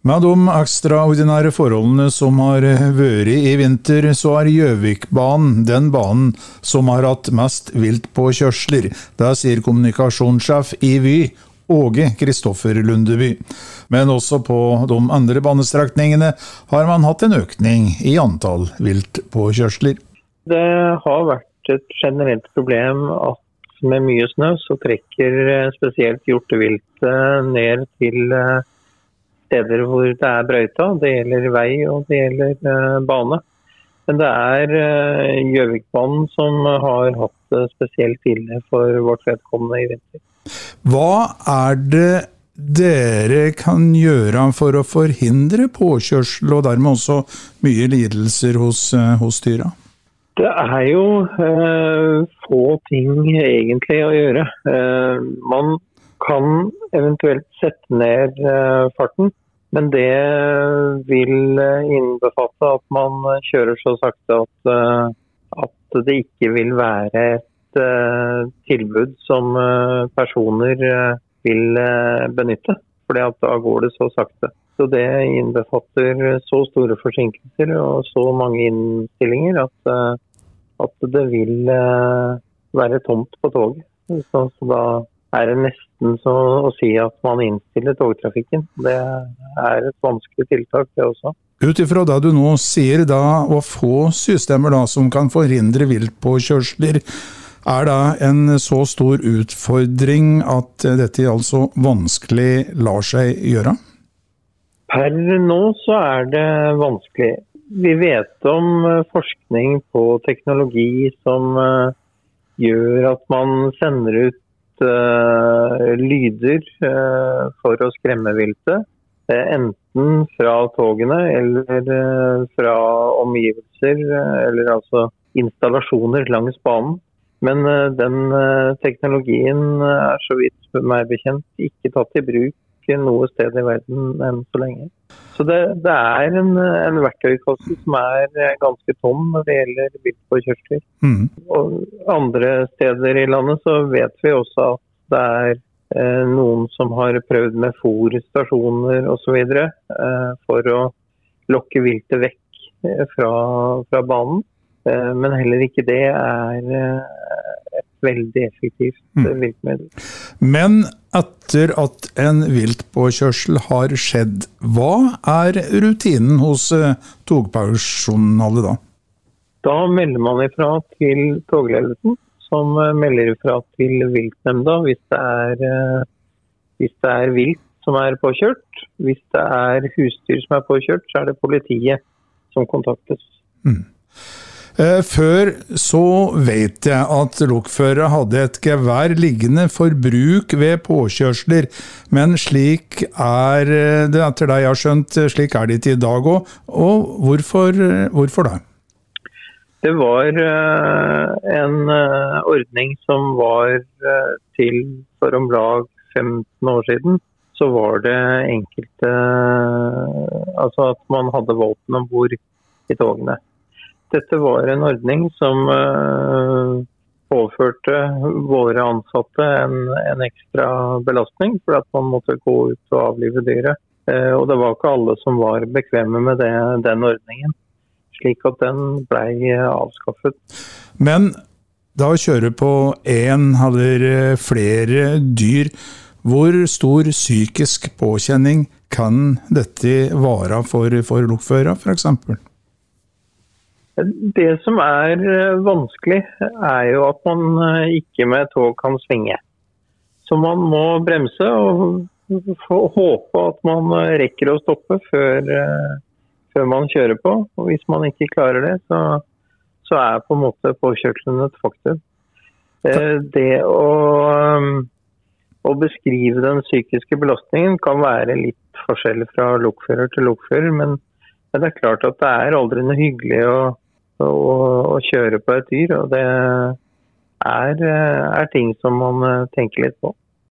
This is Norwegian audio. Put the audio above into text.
Med de ekstraordinære forholdene som har vært i vinter, så Gjøvikbanen den banen som har hatt mest vilt på kjørsler. Det sier kommunikasjonssjef i Vy, Åge Kristoffer Lundeby. Men også på de andre banestrekningene har man hatt en økning i antall vilt på kjørsler. Det har vært et generelt problem at med mye snø så trekker spesielt hjortevilt ned til steder hvor det brøyta. Det gjelder vei og det gjelder bane. Men det Gjøvikbanen som har hatt det spesielt ille for vårt vedkommende i vinter. Hva det dere kan gjøre for å forhindre påkjørsel og dermed også mye lidelser hos dyra? Det jo få ting egentlig å gjøre. Man kan eventuelt sette ned farten, men det vil innbefatte at man kjører så sakte at det ikke vil være et tilbud som personer vil benytte, fordi at da går det så sakte. Så det innbefatter så store forsinkelser og så mange innstillinger at det vil være tomt på toget. Så da det nesten så å si at man innstiller togtrafikken. Det et vanskelig tiltak, det også. Utifra det du nå sier, da, å få systemer da, som kan forhindre viltpåkjørsler, det en så stor utfordring at dette altså vanskelig lar seg gjøre? Per nå så det vanskelig. Vi vet om forskning på teknologi som gjør at man sender ut lyder for å skremme viltet. Enten fra togene eller fra omgivelser, eller altså installasjoner langs banen. Men den teknologien så vidt meg bekjent ikke tatt i bruk noe sted i verden enn så lenge. Så det en verktøykasse som ganske tom når det gjelder viltpåkjørsler. Og andre steder i landet så vet vi også at det noen som har prøvd med fôrstasjoner og så videre for å lokke viltet vekk fra banen. Men heller ikke det et veldig effektivt viltmiddel. Men etter at en viltpåkjørsel har skjedd, hva rutinen hos togpersonalet da? Da melder man ifra til togledelsen, som melder ifra til viltnemnda hvis det vilt som påkjørt. Hvis det husdyr som påkjørt, så det politiet som kontaktes. Før så vet jeg at lokførere hadde et gevær liggende for bruk ved påkjørsler, men slik det etter det jeg har skjønt, slik det ikke i dag også. Og hvorfor det? Det var en ordning som var til for om lag 15 år siden. Så var det enkelte, altså at man hadde våpen ombord i togene. Dette var en ordning som påførte våre ansatte en ekstra belastning, for at man måtte gå ut og avlive dyret. Og det var ikke alle som var bekvemme med den ordningen, slik at den ble avskaffet. Men da å kjøre på en eller flere dyr, hvor stor psykisk påkjenning kan dette være for lokførere, for eksempel? Det som vanskelig jo at man ikke med tog kan svinge. Så man må bremse og håpe at man rekker å stoppe før man kjører på. Og hvis man ikke klarer det, så på en måte påkjørselen et faktum. Det å beskrive den psykiske belastningen kan være litt forskjellig fra lokfører til lokfører, men det klart at det aldri noe hyggelig å kjøre på et dyr, og det ting som man tenker litt på.